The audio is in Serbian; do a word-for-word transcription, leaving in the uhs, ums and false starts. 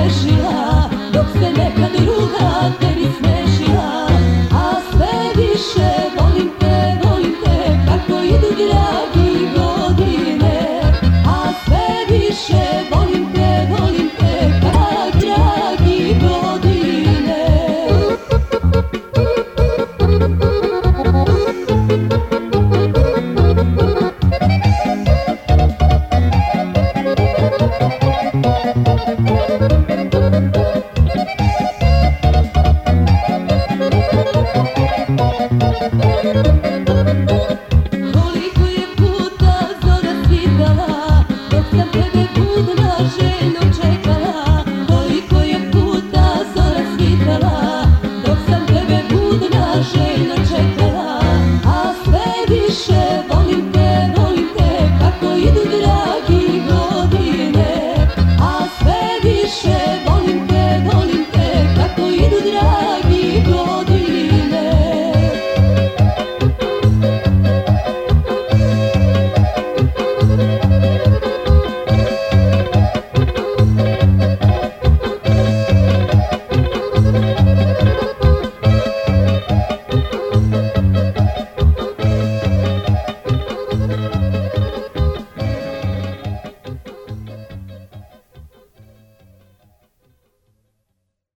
smešila, dok se neka druga tebi smešila. A sve više volim te, volim te, kako idu dragi godine. A sve više volim te, volim te, kako dragi godine. Koliko je puta zora svitala, dok sam tebe budna željela.